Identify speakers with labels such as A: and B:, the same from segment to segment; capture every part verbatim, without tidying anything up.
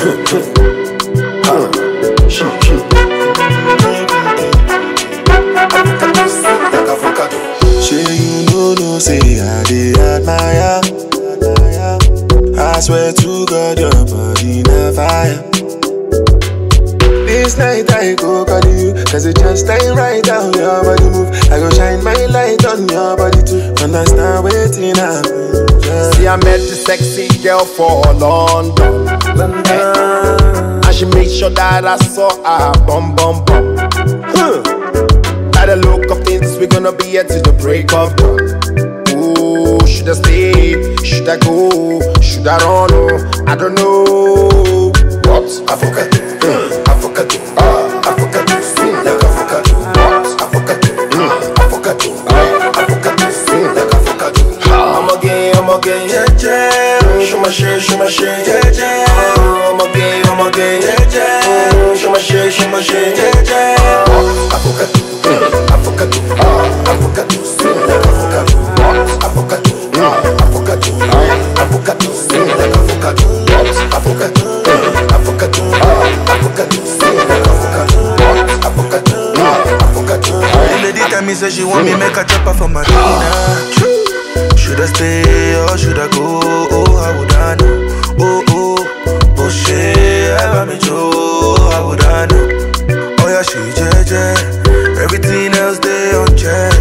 A: Say you know, no say I dey admire. I swear to God, your body na fire. This night I go call you, cause it just ain't right how your body move. I go shine my light on your body too. Understand waiting happen. Yeah.
B: See, I met the sexy girl for London, London. Eh. And she made sure that I saw her bum bum bum. Huh. By the look of things, we're gonna be here till the break of dawn. Ooh, should I stay? Should I go? Should I run? Oh, I don't know. What? Avocado. Mm. Avocado. Ah, avocado. Sweet like avocado. What? Avocado. Mm. Avocado. Ah, avocado. Sweet like avocado. I'm again, I'm again. Yeah, yeah. Show my shit, show my shit. Yeah, yeah. I'm again, I'm again. Yeah, yeah. Show my shit, show my shit. Yeah, yeah. Avocado. Avocado, ah, avocado, sweet like avocado. What? Avocado, ah, avocado, ah, avocado, sweet like avocado. What? Avocado, ah, avocado, ah, avocado, sweet like avocado. What? Avocado, ah, avocado.
A: The lady tell me say she want me make a chopper for my dinner. Should I stay or should I go? Oh, how would I know? Oh, oh, oh shit, ever me Joe, how would I know? Oh yeah, she J J. Everything else they on check.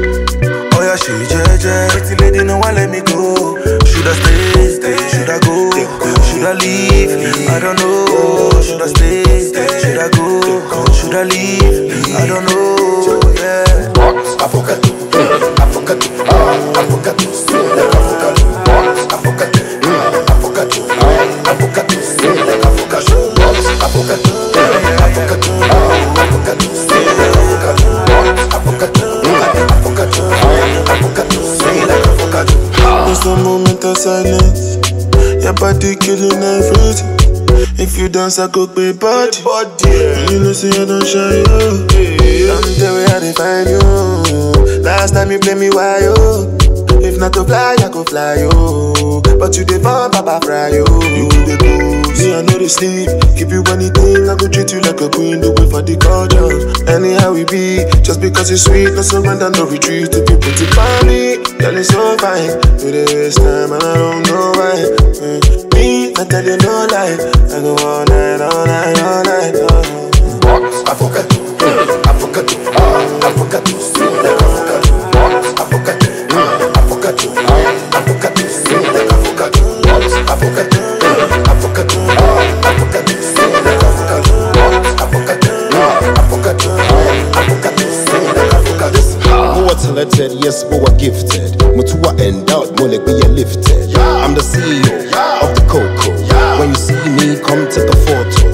A: Oh yeah, she J J. Pretty lady, no one let me go. Should I stay? Stay? Should I go? Should I leave? I don't know. Should I stay? Should I go? Should I leave? I don't know. Yeah.
B: What? Avocado. Avocado. Ah, avocado. Sweet like avocado. What? Avocado. Avocado. Ah, avocado. Sweet like avocado. What? Avocado. Avocado. Ah, avocado. Sweet like avocado. What? Avocado. Avocado. Ah, avocado. Sweet like avocado.
A: There's no moment of silence. Your body killing everything. If you dance, I go pay body. You know, see, I don't shy you. I'm the way I define you. Last time you play me, why you? If not to fly, I go fly you. But you dey fun, Papa fry you. You the booze, me I know they sleep. Keep you anything, I go treat you like a queen. Do it for the culture. Anyhow we be, just because it's sweet, no surrender, no retreat. The people to find me, girl it's so fine. Do they waste time and I don't know why. Mm. Me, I tell you no lie. I go all night, all night, all night. Oh.
B: What? Avocado. Mm. Avocado. Ah, avocado. Sweet like avocado. What? Avocado. Mm. Avocado. Ah, avocado. Sweet like avocado. What? Avocado. Mm. Avocado. Ah, avocado. Sweet like avocado. What? Avocado. Mm. Avocado. Ah, avocado. Sweet like avocado.
C: More talented, yes, more gifted. Mutua end out, more like we are lifted.
B: Yeah.
C: I'm the C E O
B: Yeah.
C: of the Coco.
B: Yeah.
C: When you see me, come take a photo.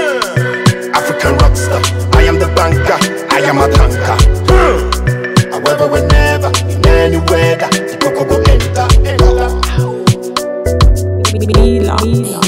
C: African rockstar, I am the banker, I am a tanker. However, whenever, in any weather, the Coco go enter. enter.
D: Mila.